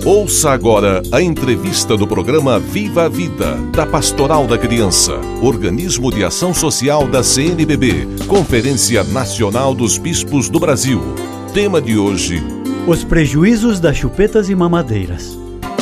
Ouça agora a entrevista do programa Viva a Vida, da Pastoral da Criança, organismo de ação social da CNBB, Conferência Nacional dos Bispos do Brasil. Tema de hoje: os prejuízos das chupetas e mamadeiras.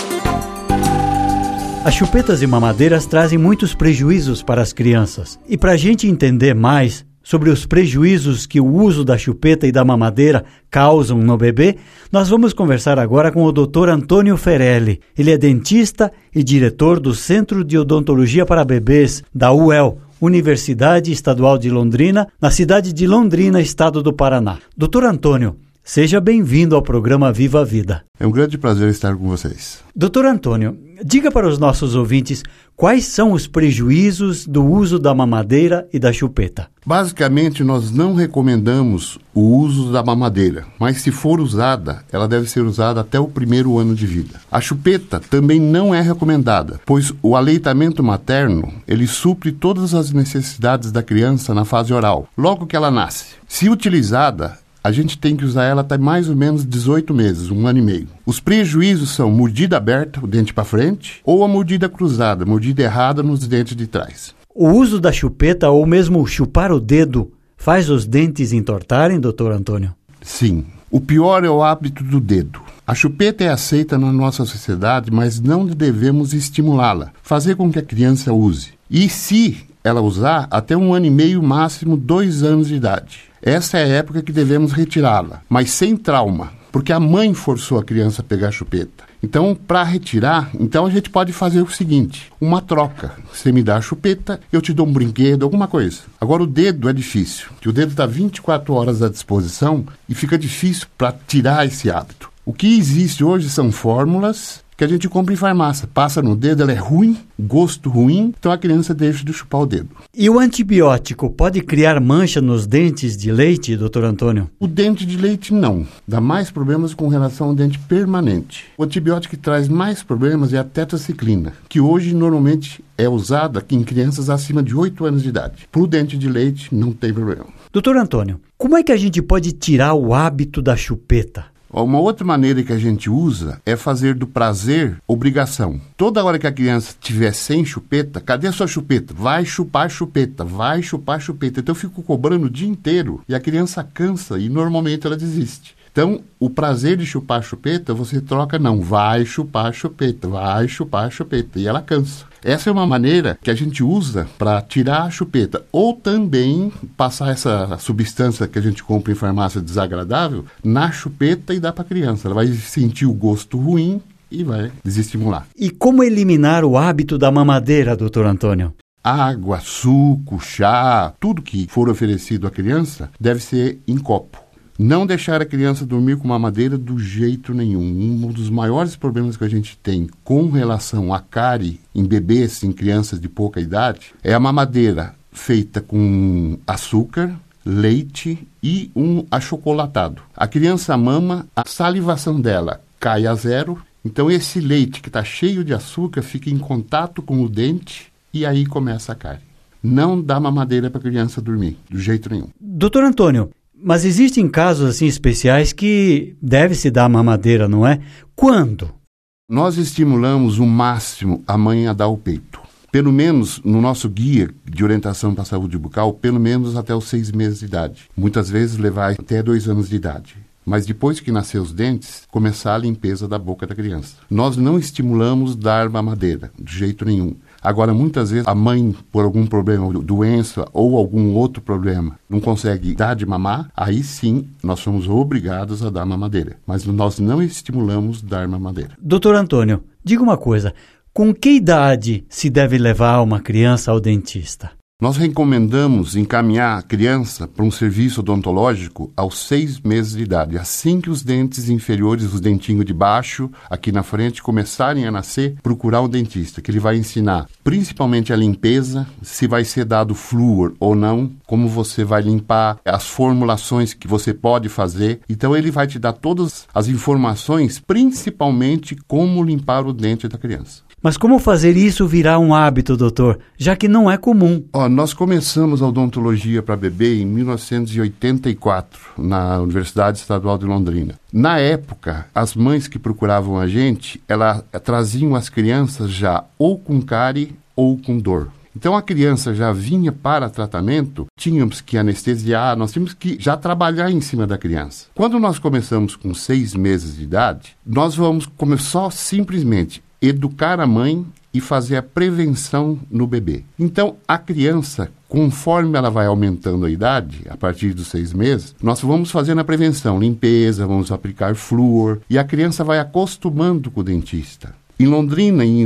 As chupetas e mamadeiras trazem muitos prejuízos para as crianças. E para a gente entender mais sobre os prejuízos que o uso da chupeta e da mamadeira causam no bebê, nós vamos conversar agora com o Dr. Antônio Ferelli. Ele é dentista e diretor do Centro de Odontologia para Bebês da UEL, Universidade Estadual de Londrina, na cidade de Londrina, estado do Paraná. Dr. Antônio, seja bem-vindo ao programa Viva a Vida. É um grande prazer estar com vocês. Dr. Antônio, diga para os nossos ouvintes quais são os prejuízos do uso da mamadeira e da chupeta. Basicamente, nós não recomendamos o uso da mamadeira, mas se for usada, ela deve ser usada até o primeiro ano de vida. A chupeta também não é recomendada, pois o aleitamento materno, ele supre todas as necessidades da criança na fase oral, logo que ela nasce. Se utilizada, a gente tem que usar ela até mais ou menos 18 meses, 1 ano e meio. Os prejuízos são mordida aberta, o dente para frente, ou a mordida cruzada, mordida errada nos dentes de trás. O uso da chupeta ou mesmo chupar o dedo faz os dentes entortarem, doutor Antônio? Sim. O pior é o hábito do dedo. A chupeta é aceita na nossa sociedade, mas não devemos estimulá-la, fazer com que a criança use. E se ela usar, até 1 ano e meio, máximo 2 anos de idade. Essa é a época que devemos retirá-la, mas sem trauma, porque a mãe forçou a criança a pegar a chupeta. Então, para retirar, a gente pode fazer o seguinte, uma troca. Você me dá a chupeta, eu te dou um brinquedo, alguma coisa. Agora, o dedo é difícil, porque o dedo está 24 horas à disposição e fica difícil para tirar esse hábito. O que existe hoje são fórmulas que a gente compra em farmácia. Passa no dedo, ela é ruim, gosto ruim, então a criança deixa de chupar o dedo. E o antibiótico pode criar mancha nos dentes de leite, doutor Antônio? O dente de leite não. Dá mais problemas com relação ao dente permanente. O antibiótico que traz mais problemas é a tetraciclina, que hoje normalmente é usada em crianças acima de 8 anos de idade. Para o dente de leite não tem problema. Doutor Antônio, como é que a gente pode tirar o hábito da chupeta? Uma outra maneira que a gente usa é fazer do prazer obrigação. Toda hora que a criança estiver sem chupeta, cadê a sua chupeta? Vai chupar chupeta, vai chupar chupeta. Então eu fico cobrando o dia inteiro e a criança cansa e normalmente ela desiste. Então, o prazer de chupar chupeta, você troca não, vai chupar chupeta, vai chupar chupeta, e ela cansa. Essa é uma maneira que a gente usa para tirar a chupeta, ou também passar essa substância que a gente compra em farmácia desagradável na chupeta e dá para a criança. Ela vai sentir o gosto ruim e vai desestimular. E como eliminar o hábito da mamadeira, doutor Antônio? Água, suco, chá, tudo que for oferecido à criança deve ser em copo. Não deixar a criança dormir com mamadeira do jeito nenhum. Um dos maiores problemas que a gente tem com relação à cárie em bebês, em crianças de pouca idade, é a mamadeira feita com açúcar, leite e um achocolatado. A criança mama, a salivação dela cai a zero, então esse leite que está cheio de açúcar fica em contato com o dente e aí começa a cárie. Não dá mamadeira para a criança dormir, do jeito nenhum. Doutor Antônio, mas existem casos assim especiais que deve-se dar mamadeira, não é? Quando? Nós estimulamos o máximo a mãe a dar o peito. Pelo menos no nosso guia de orientação para a saúde bucal, pelo menos até os 6 meses de idade. Muitas vezes levar até 2 anos de idade. Mas depois que nascer os dentes, começar a limpeza da boca da criança. Nós não estimulamos dar mamadeira, de jeito nenhum. Agora, muitas vezes, a mãe, por algum problema, doença ou algum outro problema, não consegue dar de mamar, aí sim, nós somos obrigados a dar mamadeira. Mas nós não estimulamos dar mamadeira. Doutor Antônio, diga uma coisa, com que idade se deve levar uma criança ao dentista? Nós recomendamos encaminhar a criança para um serviço odontológico aos 6 meses de idade. Assim que os dentes inferiores, os dentinhos de baixo, aqui na frente, começarem a nascer, procurar um dentista, que ele vai ensinar principalmente a limpeza, se vai ser dado flúor ou não, como você vai limpar, as formulações que você pode fazer. Então ele vai te dar todas as informações, principalmente como limpar o dente da criança. Mas como fazer isso virar um hábito, doutor, já que não é comum? Nós começamos a odontologia para bebê em 1984, na Universidade Estadual de Londrina. Na época, as mães que procuravam a gente, elas traziam as crianças já ou com cárie ou com dor. Então, a criança já vinha para tratamento, tínhamos que anestesiar, nós tínhamos que já trabalhar em cima da criança. Quando nós começamos com 6 meses de idade, nós vamos começar simplesmente educar a mãe e fazer a prevenção no bebê. Então, a criança, conforme ela vai aumentando a idade, a partir dos 6 meses, nós vamos fazendo a prevenção, limpeza, vamos aplicar flúor, e a criança vai acostumando com o dentista. Em Londrina, em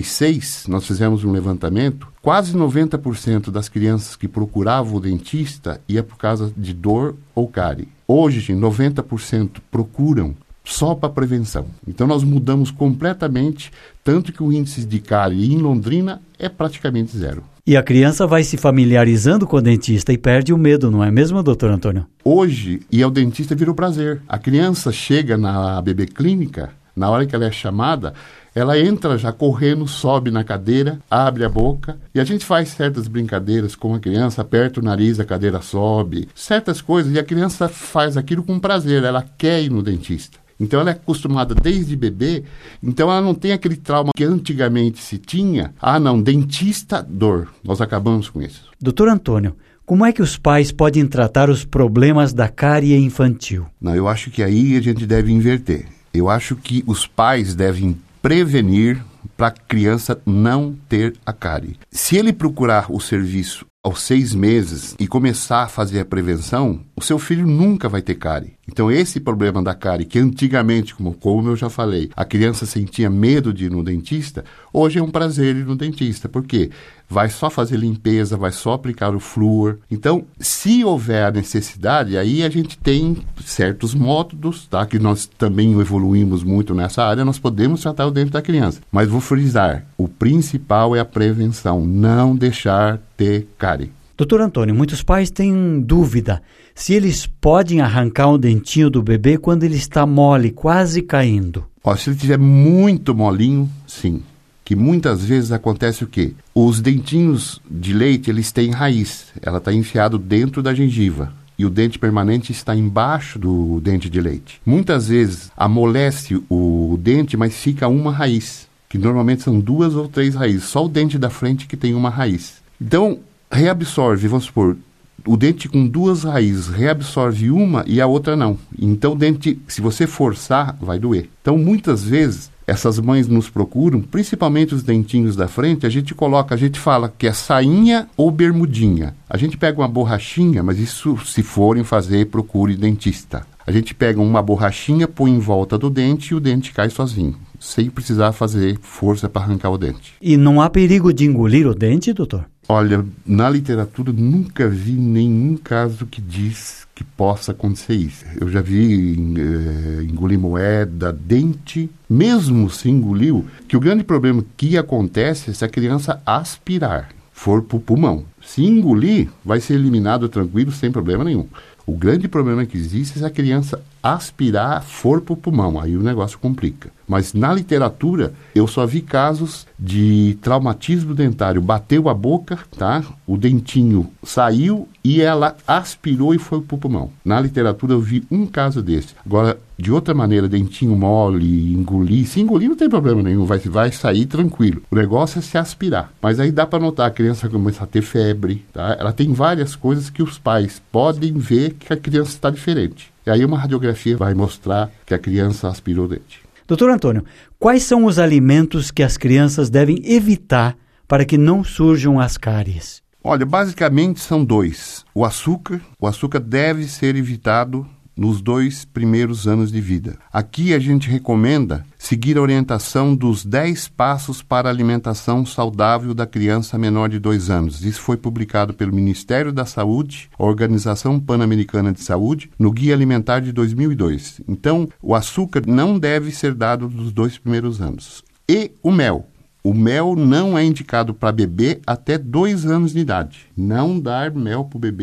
86, nós fizemos um levantamento, quase 90% das crianças que procuravam o dentista ia por causa de dor ou cárie. Hoje, 90% procuram só para prevenção. Então, nós mudamos completamente, tanto que o índice de cárie em Londrina é praticamente zero. E a criança vai se familiarizando com o dentista e perde o medo, não é mesmo, doutor Antônio? Hoje, ir ao dentista vira um prazer. A criança chega na bebê clínica, na hora que ela é chamada, ela entra já correndo, sobe na cadeira, abre a boca, e a gente faz certas brincadeiras com a criança, aperta o nariz, a cadeira sobe, certas coisas, e a criança faz aquilo com prazer, ela quer ir no dentista. Então, ela é acostumada desde bebê, então ela não tem aquele trauma que antigamente se tinha. Não, dentista, dor. Nós acabamos com isso. Doutor Antônio, como é que os pais podem tratar os problemas da cárie infantil? Não, eu acho que aí a gente deve inverter. Eu acho que os pais devem prevenir para a criança não ter a cárie. Se ele procurar o serviço aos 6 meses e começar a fazer a prevenção, o seu filho nunca vai ter cárie. Então, esse problema da cárie, que antigamente, como eu já falei, a criança sentia medo de ir no dentista, hoje é um prazer ir no dentista. Por quê? Vai só fazer limpeza, vai só aplicar o flúor. Então, se houver a necessidade, aí a gente tem certos métodos, tá? Que nós também evoluímos muito nessa área, nós podemos tratar o dente da criança. Mas vou frisar, o principal é a prevenção, não deixar ter cárie. Doutor Antônio, muitos pais têm dúvida se eles podem arrancar um dentinho do bebê quando ele está mole, quase caindo. Se ele estiver muito molinho, sim. Que muitas vezes acontece o quê? Os dentinhos de leite, eles têm raiz. Ela está enfiada dentro da gengiva. E o dente permanente está embaixo do dente de leite. Muitas vezes amolece o dente, mas fica uma raiz. Que normalmente são 2 ou 3 raízes. Só o dente da frente que tem uma raiz. Então, reabsorve, vamos supor, o dente com 2 raízes reabsorve uma e a outra não. Então, o dente, se você forçar, vai doer. Então, muitas vezes, essas mães nos procuram, principalmente os dentinhos da frente, a gente fala que é sainha ou bermudinha. A gente pega uma borrachinha, mas isso, se forem fazer, procure dentista. A gente pega uma borrachinha, põe em volta do dente e o dente cai sozinho, sem precisar fazer força para arrancar o dente. E não há perigo de engolir o dente, doutor? Olha, na literatura nunca vi nenhum caso que diz que possa acontecer isso. Eu já vi engolir moeda, dente, mesmo se engoliu, que o grande problema que acontece é se a criança aspirar, for para o pulmão. Se engolir, vai ser eliminado tranquilo, sem problema nenhum. O grande problema que existe é se a criança aspirar, for para o pulmão. Aí o negócio complica. Mas na literatura, eu só vi casos de traumatismo dentário. Bateu a boca, tá? O dentinho saiu e ela aspirou e foi para o pulmão. Na literatura, eu vi um caso desse. Agora, de outra maneira, dentinho mole, engolir. Se engolir, não tem problema nenhum. Vai sair tranquilo. O negócio é se aspirar. Mas aí dá para notar, a criança começa a ter febre, tá? Ela tem várias coisas que os pais podem ver que a criança está diferente. E aí uma radiografia vai mostrar que a criança aspirou o dente. Doutor Antônio, quais são os alimentos que as crianças devem evitar para que não surjam as cáries? Olha, basicamente são 2. O açúcar deve ser evitado nos 2 primeiros anos de vida. Aqui a gente recomenda seguir a orientação dos 10 passos para a alimentação saudável da criança menor de 2 anos. Isso foi publicado pelo Ministério da Saúde, a Organização Pan-Americana de Saúde, no Guia Alimentar de 2002. Então, o açúcar não deve ser dado nos 2 primeiros anos. E o mel. O mel não é indicado para bebê até 2 anos de idade. Não dar mel para o bebê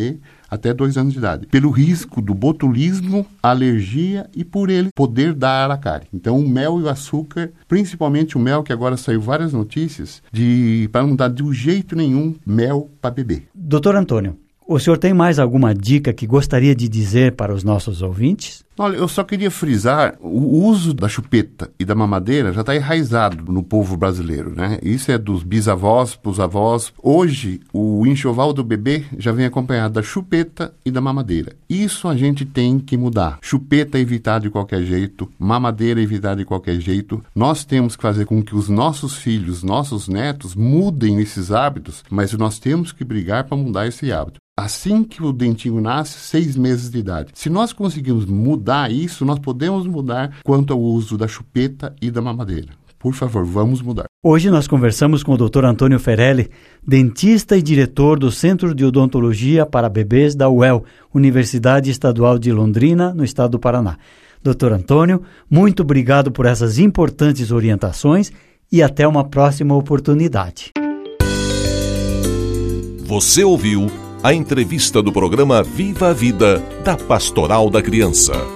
até 2 anos de idade, pelo risco do botulismo, alergia e por ele poder dar a cárie. Então, o mel e o açúcar, principalmente o mel, que agora saiu várias notícias, para não dar de jeito nenhum mel para beber. Doutor Antônio, o senhor tem mais alguma dica que gostaria de dizer para os nossos ouvintes? Olha, eu só queria frisar, o uso da chupeta e da mamadeira já está enraizado no povo brasileiro, né? Isso é dos bisavós para os avós. Hoje, o enxoval do bebê já vem acompanhado da chupeta e da mamadeira. Isso a gente tem que mudar. Chupeta evitar de qualquer jeito, mamadeira evitar de qualquer jeito. Nós temos que fazer com que os nossos filhos, nossos netos mudem esses hábitos, mas nós temos que brigar para mudar esse hábito. Assim que o dentinho nasce, 6 meses de idade. Se nós conseguirmos mudar isso, nós podemos mudar quanto ao uso da chupeta e da mamadeira. Por favor, vamos mudar. Hoje nós conversamos com o Dr. Antônio Ferelli, dentista e diretor do Centro de Odontologia para Bebês da UEL, Universidade Estadual de Londrina, no estado do Paraná. Dr. Antônio, muito obrigado por essas importantes orientações e até uma próxima oportunidade. Você ouviu a entrevista do programa Viva a Vida, da Pastoral da Criança.